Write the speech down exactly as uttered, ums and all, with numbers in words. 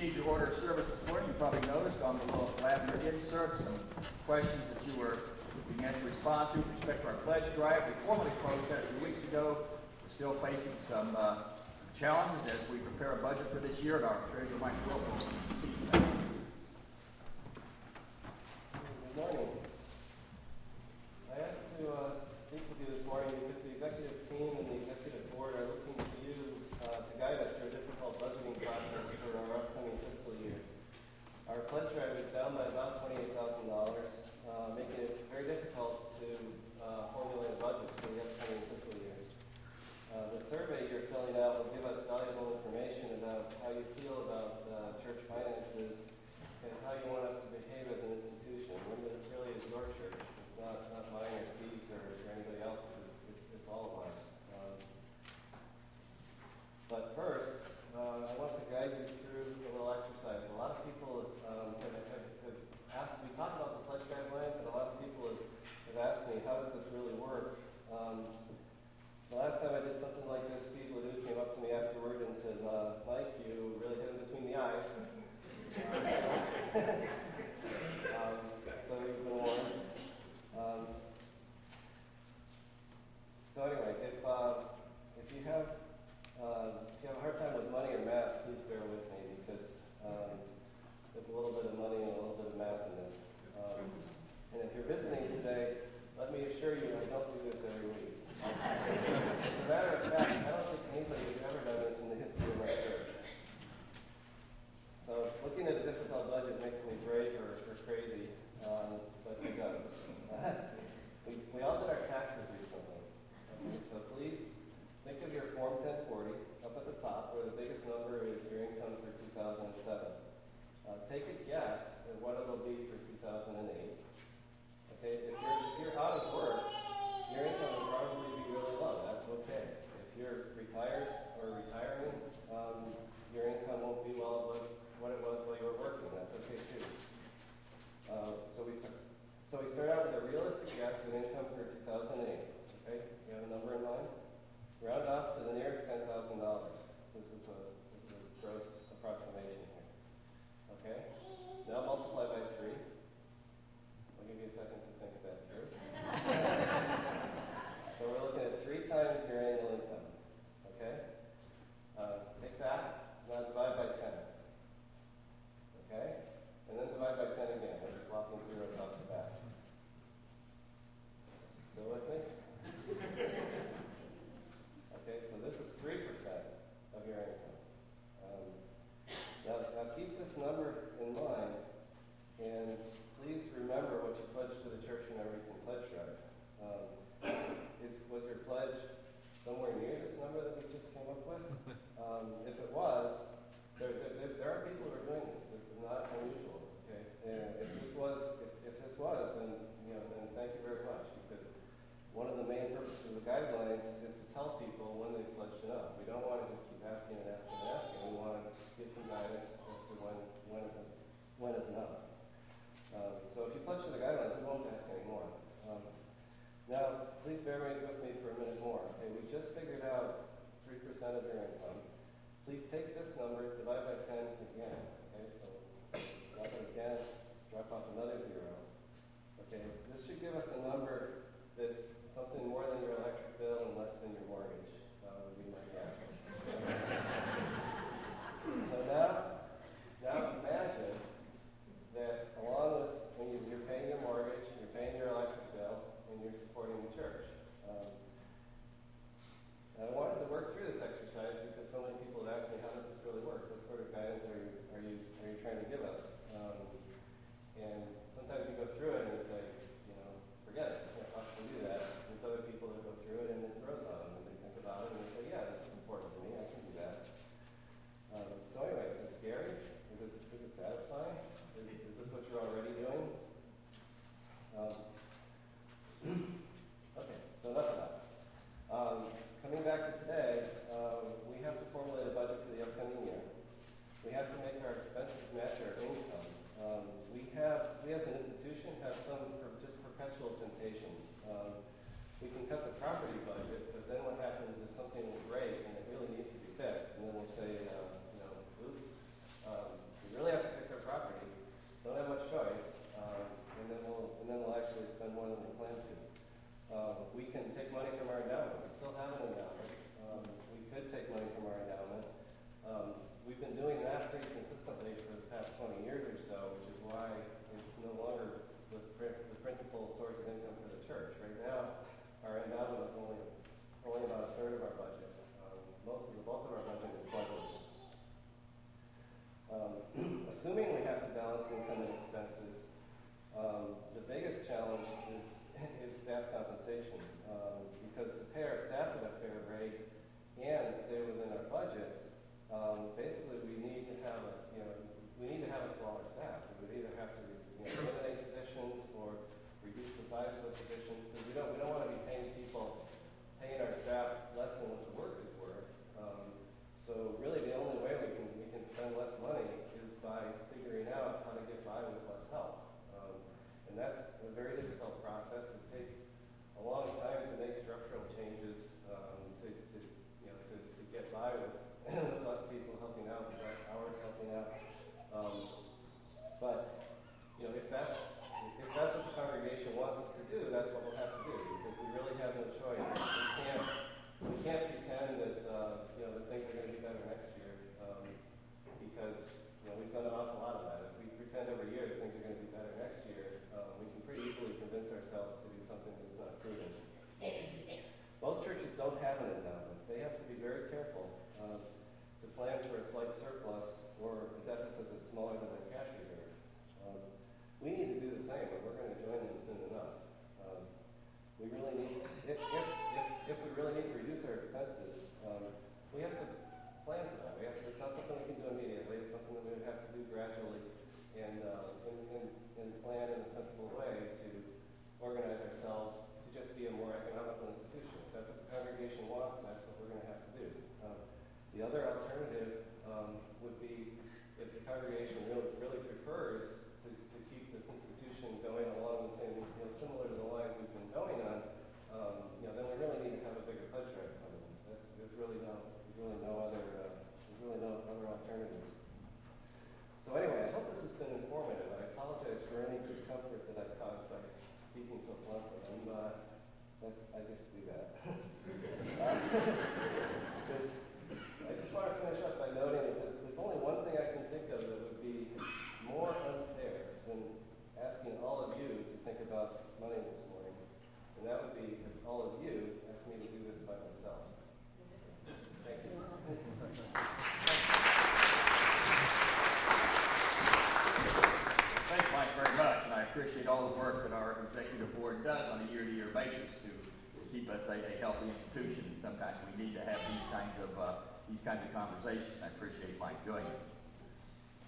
received your order of service this morning. You probably noticed on the little lavender insert some questions that you were being asked to respond to with respect to our pledge drive. We formally closed that a few weeks ago. We're still facing some uh, challenges as we prepare a budget for this year, and our treasurer Mike Wilk will speak to that. Good morning. I asked to uh, speak with you this morning because the executive team and the executive board are looking to you uh, to guide us through a difficult budgeting process for our upcoming fiscal year. Our pledge drive is down by about twenty-eight thousand dollars, uh, making it very difficult to uh, formulate a budget for the upcoming fiscal year. Uh, the survey you're filling out will give us valuable information about how you feel about uh, church finances and how you want us to behave as an institution. Remember, this really is your church. It's not, not mine or Steve's or, or anybody else's. It's, it's, it's all of ours. Um, but first, uh, I want to guide you through a little exercise. A lot of people um, have, have, have asked, we talk about the pledge guidelines, and a lot of people have, have asked me, how does this really work? Um, the last time I did something like this, Steve Ledoux came up to me afterward and said, uh, Mike, you really hit him between the eyes. um, so you've been warned. Um, so anyway, if uh, if you have uh, if you have a hard time with money or math, please bear with me because um, there's a little bit of money and a little bit of math in this. Um, and if you're visiting today, let me assure you, I don't do this every week. As a matter of fact, I don't think anybody has ever done this in the history of my church. So looking at a difficult budget makes me brave or, or crazy, um, but it does. we, we all did our taxes recently. Okay, so please think of your Form ten forty up at the top where the biggest number is your income for two thousand seven. Uh, take a guess at what it will be for two thousand eight. Okay, if you're, if you're out of work, your income will probably be really low. That's okay. If you're retired or retiring, um, your income won't be well it was what it was while you were working. That's okay too. Uh, so we start. So we start out with a realistic guess of income for two thousand eight. Okay, you have a number in mind. Round off to the nearest ten thousand dollars. So this is a this is a gross approximation here. Okay. Now multiply by three. I'll give you a second to think that through. So we're looking at three times your annual income. Okay? Uh, take that, now divide by ten. Okay? And then divide by ten again. We're just locking zeros off the bat. Still with me? Okay, so this is three percent of your income. Um, now, now keep this number in mind, and please remember what you pledged to the church in our recent pledge drive. Um, is, was your pledge somewhere near this number that we just came up with? Um, if it was, there, there, there are people who are doing this. This is not unusual. Okay, and if this was, if, if this was, then you know, then thank you very much, because one of the main purposes of the guidelines is to tell people when they've pledged enough. We don't want to just keep asking and asking and asking. We want to give some guidance as to when when is it, when is enough. Um, so if you pledge to the guidelines, we won't ask anymore. Um, now, please bear with me for a minute more. Okay, we just figured out three percent of your income. Please take this number, divide by ten again. Okay, so drop it again, drop off another zero. Okay, this should give us a number that's something more than your electric bill and less than your mortgage, uh, would be my guess. So now, now imagine that along with when you, you're paying your mortgage, you're paying your electric bill, and you're supporting the church. Um, and I wanted to work through this exercise because so many people have asked me, how does this really work? What sort of guidance are you are you are you trying to give us? Um, and sometimes you go through it and you say, you know, forget it, I can't possibly do that. And so other people that go through it and it grows on them and they think about it and they say, yeah, this is important to me, I can do that. Um, so anyway, is it scary? Is it is it satisfying? Is, is this what you're already doing? Um, okay, so enough of that. Um, coming back to today, uh, we have to formulate a budget for the upcoming year. We have to make our expenses match our income. Um, we have, we as an institution have some per, just perpetual temptations. Um, we can cut the property budget, but then what happens is something will break and it really needs to be fixed. And then we'll say, uh, you know, oops, um, our endowment is only, only about a third of our budget. Um, most of the bulk of our budget is budget. Um, assuming we have to balance income and expenses, um, the biggest challenge is, is staff compensation. Um, because to pay our staff at a fair rate and stay within our budget, um, basically we need to have a, you know, we need to have a smaller staff. We would either have to, you know, eliminate positions or reduce the size of the positions, because we don't, we don't want to be paying people, paying our staff less than what the work is worth. Um, so really the only way we can, we can spend less money is by figuring out how to get by with less help. Um, and that's a very difficult process. It takes a long time to make structural changes, um, to, to, you know, to, to get by with less people helping out, less hours helping out. Um, but, you know, if that's, if that's what the congregation wants us to do, that's what we'll have to do, because we really have no choice. We can't, we can't pretend that, uh, you know, that things are going to be better next year, um, because, you know, we've done an awful lot of that. If we pretend every year that things are going to be better next year, um, we can pretty easily convince ourselves to do something that's not proven. Most churches don't have an endowment. They have to be very careful uh, to plan for a slight surplus or a deficit that's smaller than their cash reserve. Um, we need to do the same, but we're going to join them soon enough. Um, we really need, if, if, if, if we really need to reduce our expenses, um, we have to plan for that. We have to, it's not something we can do immediately. It's something that we would have to do gradually and, uh, and, and, and plan in a sensible way to organize ourselves to just be a more economical institution. If that's what the congregation wants, that's what we're going to have to do. Um, the other alternative um, would be if the congregation really, really prefers to, to keep this institution going along the same, you know, similar to the lines we've been going on, um, you know, then we really need to have a bigger pledge drive coming. That's, there's really no, there's really no other, uh, there's really no other alternatives. So anyway, I hope this has been informative. I apologize for any discomfort that I've caused by speaking so bluntly. I'm, uh, I just do that. uh, because I just want to finish up by noting that there's, there's only one thing I can think of that would be more unfair than asking all of you to think about money this morning. And that would be if all of you asked me to do this by myself. Thank you. Thanks, Mike, very much, and I appreciate all the work that our executive board does on a year-to-year basis to keep us a, a healthy institution. Sometimes we need to have these kinds of uh, these kinds of conversations. I appreciate Mike doing it.